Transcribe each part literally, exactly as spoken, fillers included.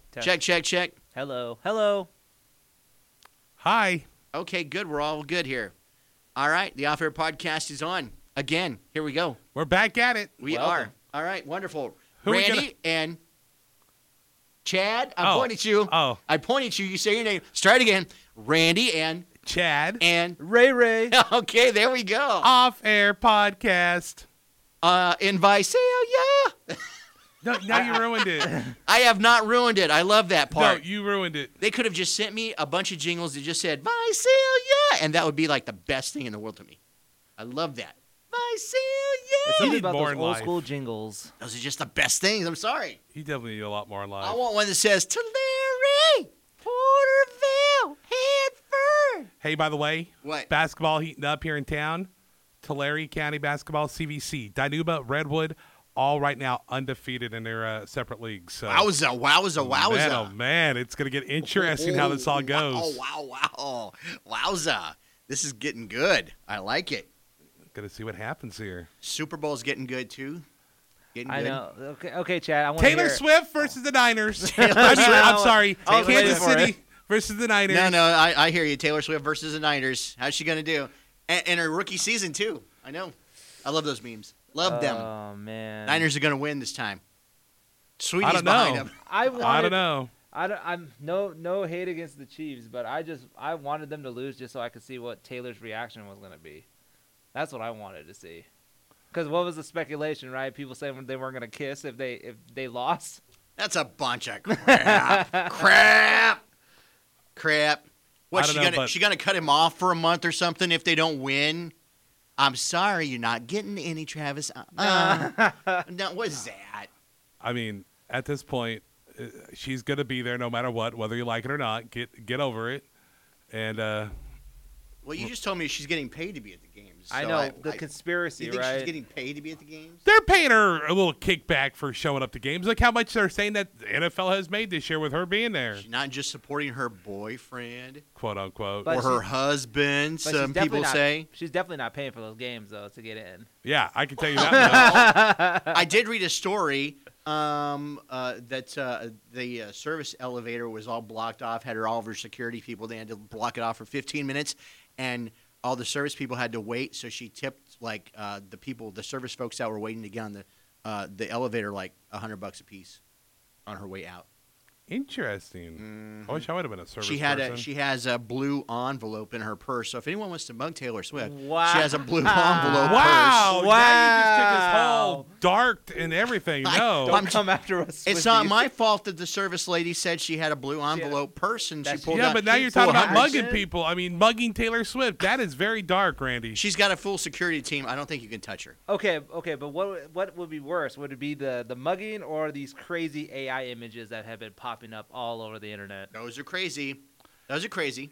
Test. Check, check, check. Hello. Hello. Hi. Okay, good. We're all good here. All right, the Off Air Podcast is on again. Here we go. We're back at it. We Welcome. are. All right, wonderful. Who we Randy gonna- and Chad. I'm Oh. pointing at you. Oh. I point at you. You say your name. Start again. Randy and Chad. and. Ray Ray. Okay, there we go. Off Air Podcast. Uh, in Visalia. No, now you ruined it. I have not ruined it. I love that No, part. you ruined it. They could have just sent me a bunch of jingles that just said Visalia, and that would be like the best thing in the world to me. I love that. It's Visalia. something need about more those in old life. school jingles. Those are just the best things. I'm sorry. You definitely need a lot more in life. I want one that says Tulare, Porterville, Hanford. Hey, by the way, What? basketball heating up here in town. Tulare County Basketball, C V C, Dinuba, Redwood, all right now undefeated in their uh, separate leagues. So, Wowza, wowza, wowza. man, oh man, it's gonna get interesting how this all goes. Oh, wow, wow, wow. Wowza. This is getting good. I like it. Gonna see what happens here. Super Bowl's getting good, too. Getting I good. know. Okay, okay, Chad. I want Taylor hear it. Swift versus the Niners. Taylor I mean, Swift. I'm sorry, I was waiting Kansas for City it. versus the Niners. No, no, I, I hear you. Taylor Swift versus the Niners. How's she going to do? And, and her rookie season, too. I know. I love those memes. Love them. Oh man. Niners are going to win this time. Sweetie's I don't behind know. them. I wanted, I don't know. I don't, I'm no no hate against the Chiefs, but I just I wanted them to lose just so I could see what Taylor's reaction was gonna be. That's what I wanted to see. Because what was the speculation, right? People saying they weren't gonna kiss if they if they lost. That's a bunch of crap. crap. Crap. What, I she don't know, gonna but- she gonna cut him off for a month or something if they don't win? I'm sorry, you're not getting any, Travis. Uh, no, what is that? I mean, at this point, uh, she's gonna be there no matter what, whether you like it or not. Get get over it, and uh, Well, you just told me she's getting paid to be at the games. I so know the I, conspiracy, You think right? she's getting paid to be at the games? they're paying her a little kickback for showing up to games. Look how much they're saying that the N F L has made this year with her being there, She's not just supporting her boyfriend quote unquote. But or her she- husband, But she's some definitely people not- say. she's definitely not paying for those games though to get in. Yeah, I can tell you that. much. I did read a story um, uh, that uh, the uh, service elevator was all blocked off, had her, all of her security people. They had to block it off for fifteen minutes, and all the service people had to wait. So she tipped like uh, the people, the service folks that were waiting to get on the uh, the elevator, like a hundred bucks a piece on her way out. Interesting. I wish I would have been a service She had person. a she has a blue envelope in her purse. So if anyone wants to mug Taylor Swift, Wow. she has a blue envelope wow, purse. wow! Now you just took this Wow. whole dark and everything. I No, Don't I'm- come after us. It's not my fault that the service lady said she had a blue envelope purse and she That's- pulled yeah, out. but now you're full talking about hundreds. mugging people. I mean, mugging Taylor Swift. That is very dark, Randy. She's got a full security team. I don't think you can touch her. Okay, okay, but what what would be worse? Would it be the the mugging or these crazy A I images that have been popping up all over the internet? Those are crazy. Those are crazy.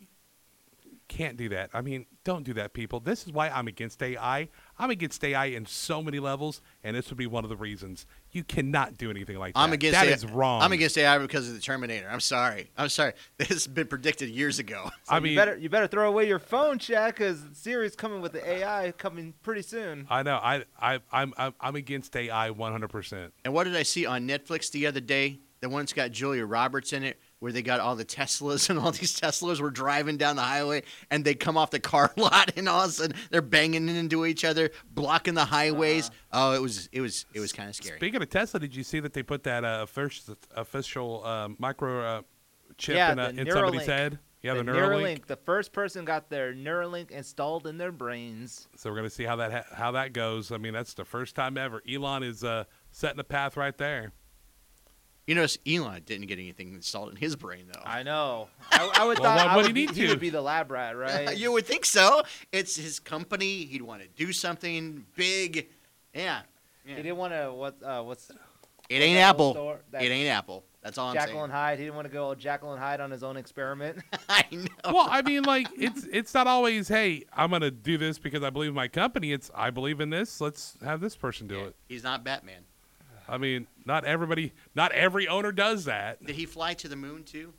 Can't do that. I mean, don't do that, people. This is why I'm against A I. I'm against A I in so many levels, and this would be one of the reasons. You cannot do anything like that. I'm against That A I. is wrong. I'm against A I because of the Terminator. I'm sorry. I'm sorry. This has been predicted years ago. So I you mean, better you better throw away your phone, Chad, because Siri's coming with the A I coming pretty soon. I know. I, I, I'm, I'm, I'm against A I one hundred percent. And what did I see on Netflix the other day? The one that's got Julia Roberts in it, where they got all the Teslas and all these Teslas were driving down the highway, and they come off the car lot, and all of a sudden they're banging into each other, blocking the highways. Oh, it was it was it was kind of scary. Speaking of Tesla, did you see that they put that uh, first official um, micro uh, chip Yeah, in, uh, the in somebody's Neuralink. head? Yeah, the, the Neuralink. The first person got their Neuralink installed in their brains. So we're gonna see how that ha- how that goes. I mean, that's the first time ever. Elon is uh, setting a path right there. You notice Elon didn't get anything installed in his brain, though. I know. I, I would Well, thought why I would would he be, need he to? would be the lab rat, right? You would think so. It's his company. He'd want to do something big. Yeah. He yeah. didn't want to what uh, what's It ain't that Apple. store- that It ain't Apple. That's all I'm Jekyll saying. and Hyde. He didn't want to go Jekyll and Hyde on his own experiment. I know. Well, I mean, like it's it's not always, hey, I'm gonna do this because I believe in my company. It's I believe in this. Let's have this person do Yeah, it. He's not Batman. I mean, not everybody, not every owner does that. Did he fly to the moon too?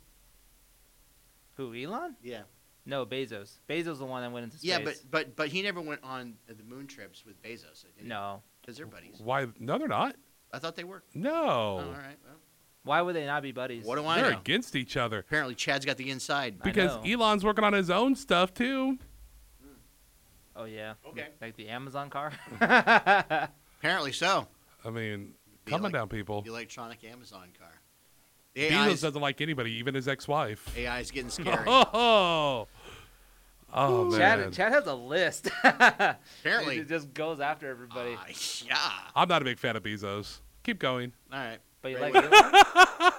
Who, Elon? Yeah. No, Bezos. Bezos the one that went into space. Yeah, but but but he never went on the moon trips with Bezos. Did he? no. Because they're buddies. Why? No, they're not. I thought they were. No. Oh, all right. Well, Why would they not be buddies? What do I They're know? against each other Apparently, Chad's got the inside. I because know. Elon's working on his own stuff too. Oh yeah. Okay. Like the Amazon car. Apparently so. I mean, The coming elec- down, people. The electronic Amazon car. The A Bezos I is, doesn't like anybody, even his ex-wife. A I is getting scary. Oh, oh man. Chad, Chad has a list. Apparently. It just goes after everybody. Ah, yeah. I'm not a big fan of Bezos. Keep going. All right. But you Ray, like what- Elon?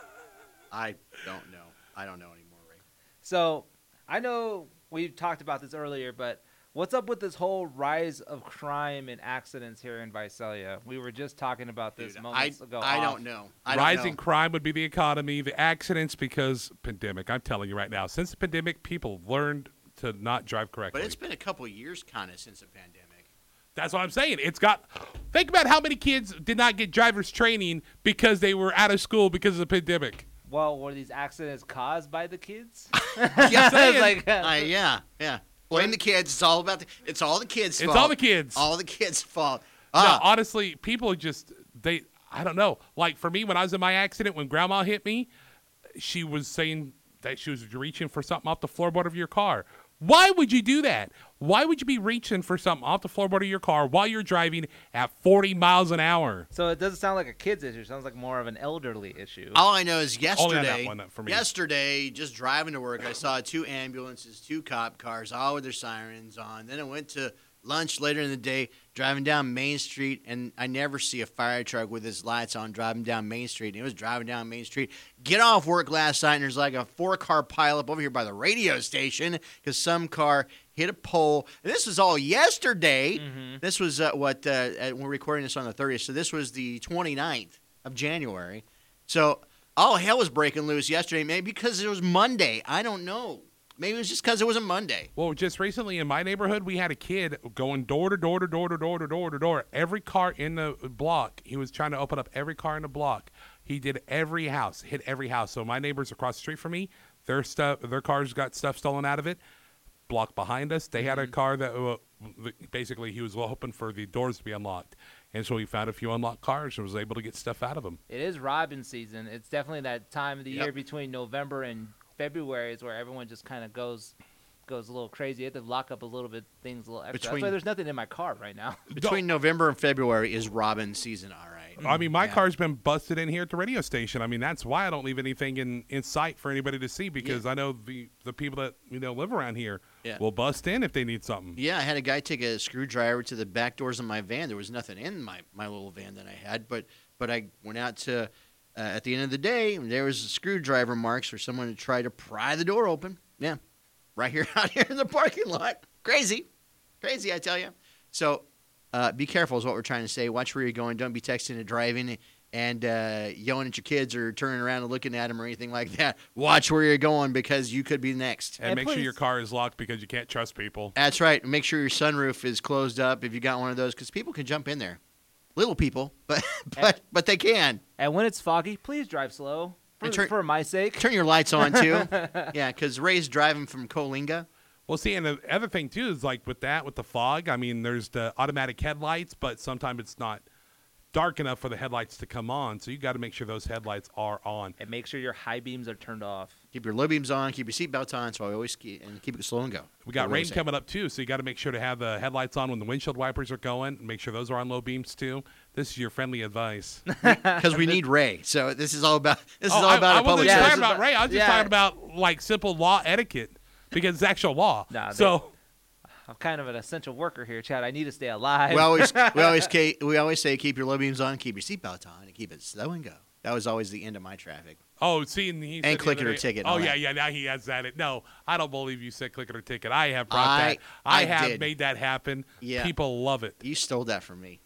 I don't know. I don't know anymore, Ray. So I know we talked about this earlier, but what's up with this whole rise of crime and accidents here in Visalia? We were just talking about this Dude, I, moments ago. I off. don't know. I don't Rising know. crime would be the economy, the accidents because pandemic. I'm telling you right now, since the pandemic, people learned to not drive correctly. But it's been a couple of years kind of since the pandemic. That's what I'm saying. It's got. Think about how many kids did not get driver's training because they were out of school because of the pandemic. Well, were these accidents caused by the kids? Yeah, saying. like, Uh, yeah, yeah. Blame the kids. It's all about the. It's all the kids' It's fault. all the kids. All the kids' fault. No, Ah, honestly, people just they. I don't know. Like for me, when I was in my accident, when Grandma hit me, she was saying that she was reaching for something off the floorboard of your car. Why would you do that? Why would you be reaching for something off the floorboard of your car while you're driving at forty miles an hour? so it doesn't sound like a kid's issue. It sounds like more of an elderly issue. all I know is Only on that yesterday. one, for me. Yesterday, just driving to work, I saw two ambulances, two cop cars, all with their sirens on. Then I went to lunch later in the day, driving down Main Street, and I never see a fire truck with its lights on driving down Main Street. And it was driving down Main Street. Get off work last night, and there's like a four-car pileup over here by the radio station because some car hit a pole. And this was all yesterday. Mm-hmm. This was uh, what uh, uh, we're recording this on the thirtieth, so this was the twenty-ninth of January. So all hell was breaking loose yesterday, maybe because it was Monday. I don't know. Maybe it was just because it was a Monday. Well, just recently in my neighborhood, we had a kid going door to door to door to door to door to door. Every car in the block, he was trying to open up every car in the block. He did every house, hit every house. So my neighbors across the street from me, their stuff, their cars got stuff stolen out of it. Block behind us, they had a car that uh, basically he was hoping for the doors to be unlocked, and so he found a few unlocked cars and was able to get stuff out of them. It is robbing season. It's definitely that time of the Yep. year between November and February is where everyone just kind of goes goes a little crazy. You have to lock up a little bit things a little extra. Between- That's why there's nothing in my car right now. Between November and February is robin season, all right. I mean, my Yeah. car's been busted in here at the radio station. I mean, that's why I don't leave anything in, in sight for anybody to see because I know the, the people that you know live around here Yeah. will bust in if they need something. Yeah, I had a guy take a screwdriver to the back doors of my van. There was nothing in my, my little van that I had, but but I went out to, uh, at the end of the day, there was screwdriver marks for someone to try to pry the door open. Yeah, right here out here in the parking lot. Crazy. Crazy, I tell you. So uh, be careful is what we're trying to say. Watch where you're going. Don't be texting and driving and uh, yelling at your kids or turning around and looking at them or anything like that. Watch where you're going because you could be next. And, And make sure please- your car is locked because you can't trust people. That's right. Make sure your sunroof is closed up if you got one of those, because people can jump in there. Little people, but but but they can. And when it's foggy, please drive slow for, And turn- for my sake. Turn your lights on too. Yeah, because Ray's driving from Coalinga. Well, see, and the other thing too is like with that, with the fog. I mean, there's the automatic headlights, but sometimes it's not dark enough for the headlights to come on. So you got to make sure those headlights are on. And make sure your high beams are turned off. Keep your low beams on. Keep your seatbelts on. So I always keep, and keep it slow and go. We got That's what I rain say. coming up too, so you got to make sure to have the headlights on when the windshield wipers are going. Make sure those are on low beams too. This is your friendly advice. because we need Ray. So this is all about this is Oh, all I, about I a public wasn't Yeah, talking this service. is about Ray. I was just yeah. talking about like simple law etiquette because it's actual law. Nah, they- so I'm kind of an essential worker here, Chad. I need to stay alive. We always we always ca- we always say keep your low beams on, keep your seatbelts on, and keep it slow and go. That was always the end of my traffic. oh, see, and, he said the click it other or day- ticket and Oh all yeah, that. yeah. Now he has that. It. No, I don't believe you said click it or ticket. I have brought I- that. I, I have did. made that happen. Yeah. People love it. You stole that from me.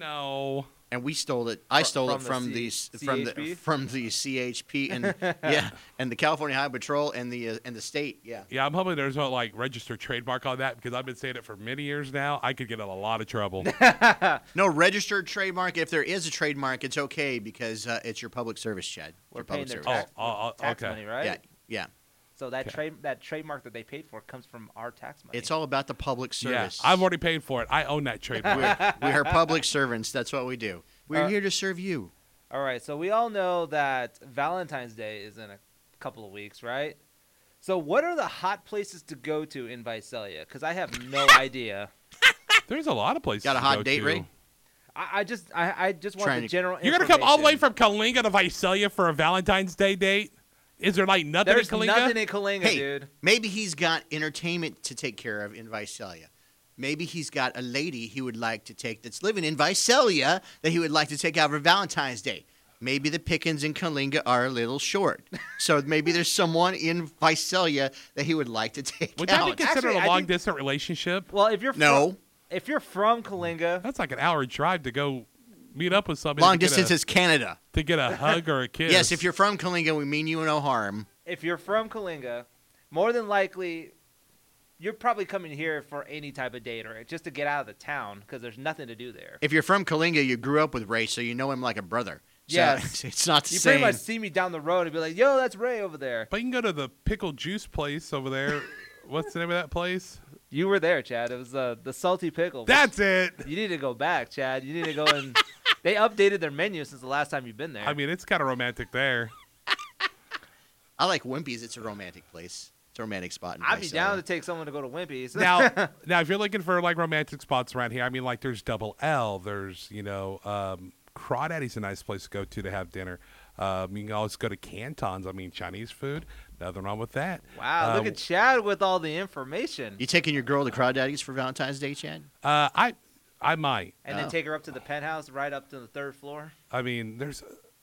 No. And we stole it. I Fr- stole it from from the the, C- s- from the C H P? from the C H P and yeah, and the California Highway Patrol and the uh, and the state. Yeah. Yeah, I'm hoping there's no like registered trademark on that because I've been saying it for many years now. I could get in a lot of trouble. No registered trademark. If there is a trademark, it's okay because uh, it's your public service, Chad. We're Your paying public their service. tax, Oh, oh, oh, tax okay. money, right? Yeah, yeah. So that Okay. trade that trademark that they paid for comes from our tax money. It's all about the public Yeah, service. I've already paid for it. I own that trademark. We're, we are public servants. That's what we do. We're Uh, here to serve you. All right, so we all know that Valentine's Day is in a couple of weeks, right? So what are the hot places to go to in Visalia? Because I have no idea. There's a lot of places. Got a to hot go date, to. Ray? I, I just I, I just want Trying the to- general. You're gonna come all the way information. from Kalinga to Visalia for a Valentine's Day date? Is there like nothing There's in Kalinga? nothing in Kalinga, Hey, dude. maybe he's got entertainment to take care of in Visalia. Maybe he's got a lady he would like to take that's living in Visalia that he would like to take out for Valentine's Day. Maybe the pickings in Kalinga are a little short. So maybe there's someone in Visalia that he would like to take Would that be out. considered Actually, a I long think- distance relationship? Well, if you're fro- No. if you're from Kalinga, That's like an hour drive to go meet up with somebody. Long to get distance a, is Canada. to get a hug or a kiss. Yes, if you're from Kalinga, we mean you no harm. if you're from Kalinga, more than likely, you're probably coming here for any type of date or just to get out of the town because there's nothing to do there. If you're from Kalinga, you grew up with Ray, so you know him like a brother. So Yes. it's not the You same. pretty much see me down the road and be like, "Yo, that's Ray over there." But you can go to the pickle juice place over there. What's the name of that place? You were there, Chad. It was uh, the Salty Pickle. which- That's it. You need to go back, Chad. You need to go and. They updated their menu since the last time you've been there. I mean, it's kind of romantic there. I like Wimpy's. It's a romantic place. It's a romantic spot. In I'd be Visalia. down to take someone to go to Wimpy's. Now, now, if you're looking for like romantic spots around here, I mean, like there's Double L. There's you know, um, Crawdaddy's a nice place to go to to have dinner. Um, you can always go to Canton's. I mean, Chinese food. Nothing wrong with that. Wow, Uh, look at Chad with all the information. You taking your girl to Crawdaddy's for Valentine's Day, Chad? Uh, I, I might. And Oh. then take her up to the penthouse, right up to the third floor. I mean, there's.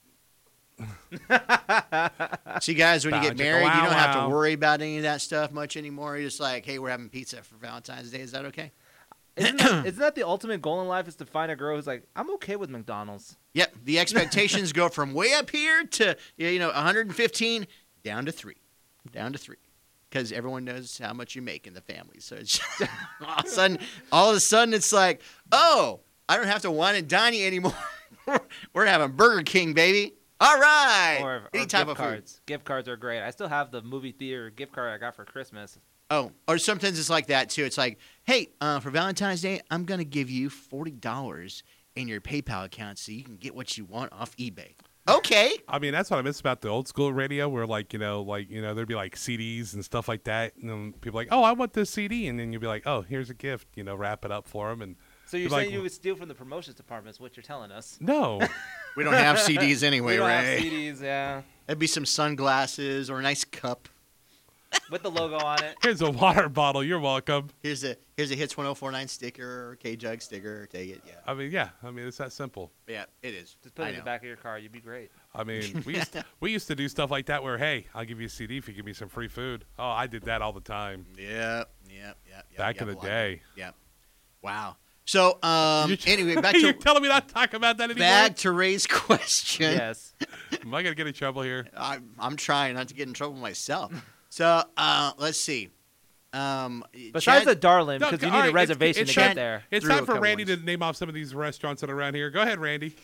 See, guys, when you Bow, get chicka, married, you wow, don't have wow. to worry about any of that stuff much anymore. You're just like, hey, we're having pizza for Valentine's Day. Is that okay? Isn't that, isn't that the ultimate goal in life? Is to find a girl who's like, I'm okay with McDonald's. Yep. The expectations go from way up here to you know one hundred fifteen down to three, down to three, because everyone knows how much you make in the family. So it's all of a sudden, all of a sudden, it's like, oh, I don't have to wine and dine you anymore. We're having Burger King, baby. All right. Or, or Any type gift of food. cards. Gift cards are great. I still have the movie theater gift card I got for Christmas. Oh, or sometimes it's like that too. It's like, hey, uh, for Valentine's Day, I'm gonna give you forty dollars in your PayPal account so you can get what you want off eBay. Okay. I mean, that's what I miss about the old school radio, where like you know, like you know, there'd be like C Ds and stuff like that, and then people are like, oh, I want this C D, and then you'd be like, oh, here's a gift, you know, wrap it up for them, and So you're You're saying like- you would steal from the promotions department is what you're telling us. no, We don't have C Ds anyway, we don't Ray. have C Ds, yeah. It'd be some sunglasses or a nice cup. With the logo on it. here's a water bottle, you're welcome. Here's a here's a Hits ten forty-nine sticker or K Jug sticker. Take it. Yeah. I mean, yeah, I mean, it's that simple. Yeah, it is. Just put it I in the know. back of your car. You'd be great. I mean, we used to, we used to do stuff like that where, hey, I'll give you a C D if you give me some free food. Oh, I did that all the time Yep. Yep. Yep. yep back yep, in the a lot. day. Yep. Wow. So um You're- anyway, back you're to telling me not to talk about that anymore? back to Ray's question. Yes. Am I gonna get in trouble here? I'm, I'm trying not to get in trouble myself. So uh, let's see. Um, Besides Chad- the Darlin, No, because you all need right, a it's- reservation it's to get time- there. It's Through time a for couple Randy ones. to name off some of these restaurants that are around here. Go ahead, Randy.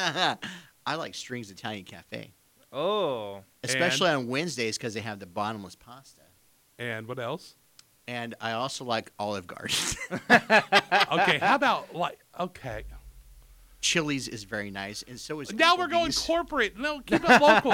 I like Strings Italian Cafe, Oh. especially on Wednesdays because they have the bottomless pasta. And what else? And I also like Olive Garden. Okay, how about like okay. Chili's is very nice, and so is. Now we're going Applebee's. corporate. No, keep it local.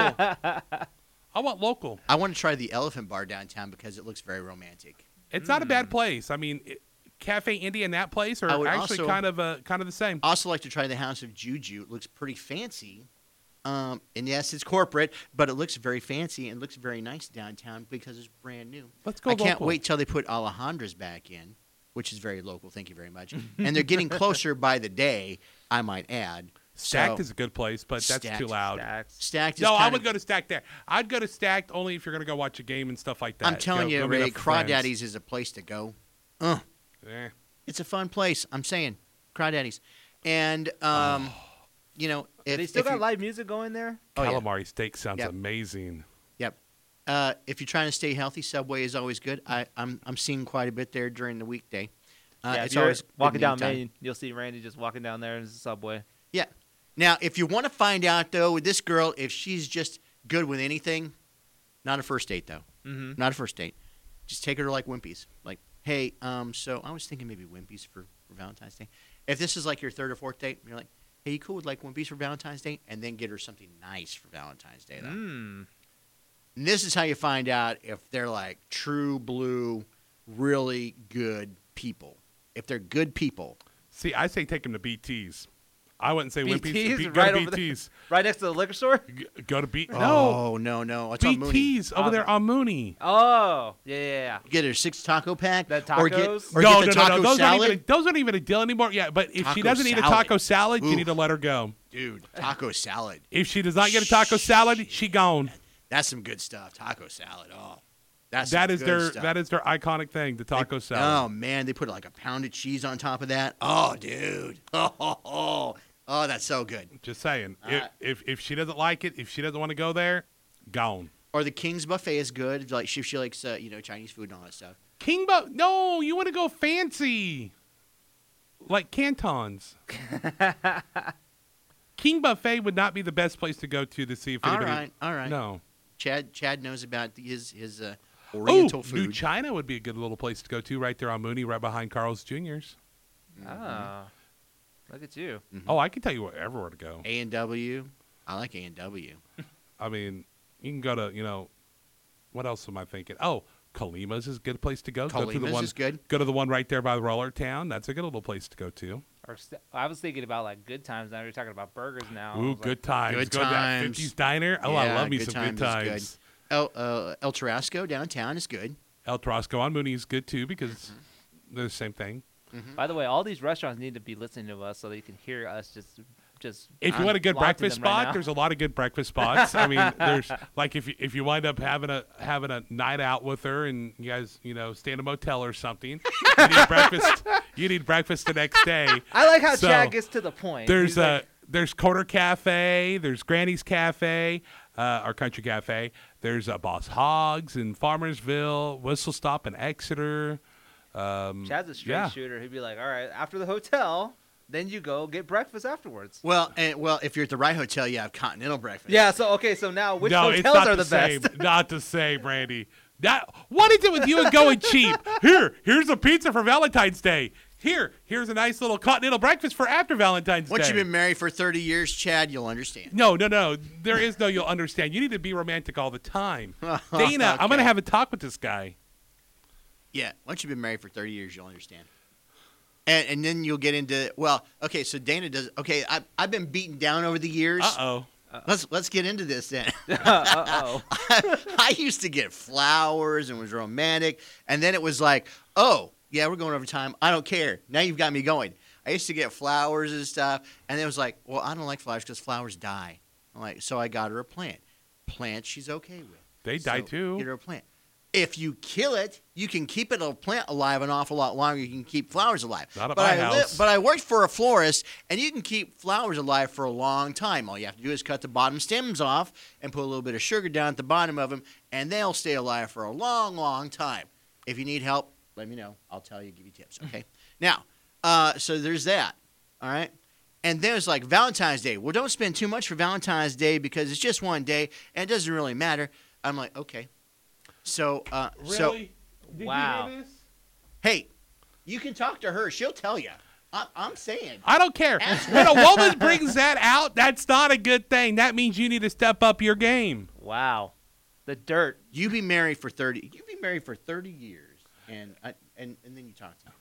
I want local. I want to try the Elephant Bar downtown because it looks very romantic. It's not a bad place. I mean, it, Cafe India and that place I are would actually also- kind of uh, kind of the same. Also, like to try the House of Juju. It looks pretty fancy. Um, and yes, it's corporate, but it looks very fancy and looks very nice downtown because it's brand new. Let's go I can't local. wait till they put Alejandra's back in, which is very local. Thank you very much. And they're getting closer by the day, I might add. Stacked So, is a good place, but that's Stacked. too loud. Stacks. Stacked is No, I kind would of, go to Stacked there. I'd go to Stacked only if you're going to go watch a game and stuff like that. I'm telling Go- you, go meet Ray, up with friends. Crawdaddy's is a place to go. Uh, Eh. it's a fun place. I'm saying, Crawdaddy's. And, um, Oh. you know, if, they still if got you- live music going there? Oh, yeah. Calamari steak sounds Yep. amazing. Yep. Uh, if you're trying to stay healthy, Subway is always good. I, I'm I'm seeing quite a bit there during the weekday. Uh, yeah, it's if you're always good walking down mealtime. Main, you'll see Randy just walking down there in the subway. Yeah. Now, if you want to find out though with this girl, if she's just good with anything, not a first date though. Mm-hmm. Not a first date. Just take her to like Wimpy's. Like, hey, um, so I was thinking maybe Wimpy's for, for Valentine's Day. If this is like your third or fourth date, you're like, Hey, you cool with like one piece for Valentine's Day? And then get her something nice for Valentine's Day. Though. Mm. And this is how you find out if they're like true blue, really good people. If they're good people. See, I say take them to B T's. I wouldn't say Wimpy's. B T's? Be, go Right to over there? B T's. Right next to the liquor store? G- Go to B. No, Oh, no, no. It's on B Mooney. T's over Oh, there on Mooney. Oh, yeah, yeah, yeah. Get her six taco pack. The Or get, tacos? or no, get the no, taco no, no. Those aren't, salad. even a, those aren't even a deal anymore. Yeah, but if she Taco doesn't eat a salad. taco salad, you Oof. need to let her go. Dude, taco salad. If she does not get a taco salad, she gone. That's some good stuff. Taco salad. Oh, that's That some is good their stuff. that is their iconic thing, the taco They- salad. Oh man, they put like a pound of cheese on top of that. Oh, dude. Oh, oh, oh. Oh, that's so good. Just saying. All If, right. if if she doesn't like it, if she doesn't want to go there, gone. Or the King's Buffet is good. Like she, she likes uh, you know Chinese food and all that stuff. King Bu No, you want to go fancy. Like Cantons. King Buffet would not be the best place to go to to see if All anybody. right, all right. No. Chad Chad knows about his his uh, Oh, Oriental New food. China would be a good little place to go to, right there on Mooney, right behind Carl's Junior's. Ah, look at you. Oh, I can tell you where everywhere to go. A and W. I like A and W. I mean, you can go to, you know, what else am I thinking? Oh, Kalima's is a good place to go. go to the Kalima's one, is good. Go to the one right there by the Roller Town. That's a good little place to go to. Or st- I was thinking about like Good Times. Now you're talking about burgers now. I Ooh, was like, good times. Good go to that times. fifties Diner. Oh, I Yeah, love me Good some good Times is times. El uh, El Tarasco downtown is good. El Trosco on Mooney is good too because they're the same thing. By the way, all these restaurants need to be listening to us so they can hear us just, just. If you I'm want a good locked in breakfast them right spot, now. there's a lot of good breakfast spots. I mean, there's like if you, if you wind up having a having a night out with her and you guys, you know, stay in a motel or something, you need breakfast. You need breakfast the next day. I like how So, Chad gets to the point. There's He's a like, there's Quarter Cafe, there's Granny's Cafe, uh, our Country Cafe. There's uh, Boss Hogs in Farmersville, Whistle Stop in Exeter. Um, Chad's a straight yeah. shooter. He'd be like, all right, after the hotel, then you go get breakfast afterwards. Well, and well, if you're at the right hotel, you have continental breakfast. Yeah. So okay. So now, which no, it's hotels not are the, the, same. best? Not the same, Randy. That what is it with you and going cheap? Here, here's a pizza for Valentine's Day. Here, here's a nice little continental breakfast for after Valentine's Once Day. you've been married for thirty years, Chad, you'll understand. No, no, no. There is no you'll understand. You need to be romantic all the time. Dana, I'm going to Okay. have a talk with this guy. Yeah, once you've been married for thirty years, you'll understand. And and then you'll get into well, okay. So Dana does. Okay, I I've been beaten down over the years. Uh-oh. Let's let's get into this then. uh oh. I, I used to get flowers and was romantic, and then it was like, oh yeah, we're going over time. I don't care. Now you've got me going. I used to get flowers and stuff, and it was like, well, I don't like flowers because flowers die. I'm like, so I got her a plant. Plant she's okay with. They die So too. Get her a plant. If you kill it, you can keep it a plant alive an awful lot longer. You can keep flowers alive. Not at but my I li- house. but I worked for a florist, and you can keep flowers alive for a long time. All you have to do is cut the bottom stems off and put a little bit of sugar down at the bottom of them, and they'll stay alive for a long, long time. If you need help, let me know. I'll tell you, give you tips. Okay. Now, uh, so there's that. All right. And there's like Valentine's Day. Well, don't spend too much for Valentine's Day because it's just one day and it doesn't really matter. I'm like, okay. So, uh, so Really? Did Wow. you hear this? hey, you can talk to her. She'll tell you. I, I'm saying. I don't care. Ask When a woman brings that out, that's not a good thing. That means you need to step up your game. Wow. The dirt. You be married for thirty. You be married for thirty years, and I, and and then you talk to me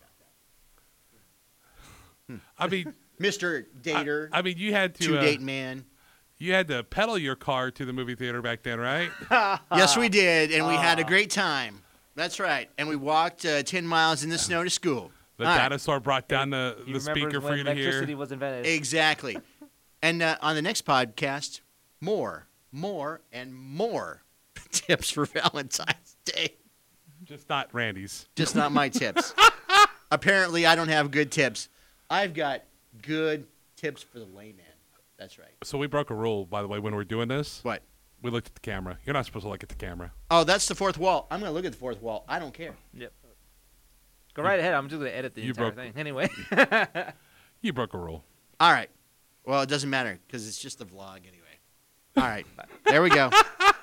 about that, I mean, Mister Dater, I mean, you had two to uh, date man. you had to pedal your car to the movie theater back then, right? Yes, we did, and we had a Ah. great time. That's right, and we walked uh, ten miles in the snow to school. The All right. dinosaur brought down the, He the remembers speaker for when you to electricity hear. was invented. Exactly. And uh, on the next podcast, more, more, and more tips for Valentine's Day. Just not Randy's. Just not my tips. Apparently, I don't have good tips. I've got good tips for the layman. That's right. So we broke a rule, by the way, when we were doing this. What? We looked at the camera. You're not supposed to look at the camera. Oh, that's the fourth wall. I'm going to look at the fourth wall. I don't care. Yep. Go right ahead. I'm just gonna edit the You entire broke- thing anyway. You broke a rule. All right. Well, it doesn't matter because it's just a vlog anyway. All right. There we go.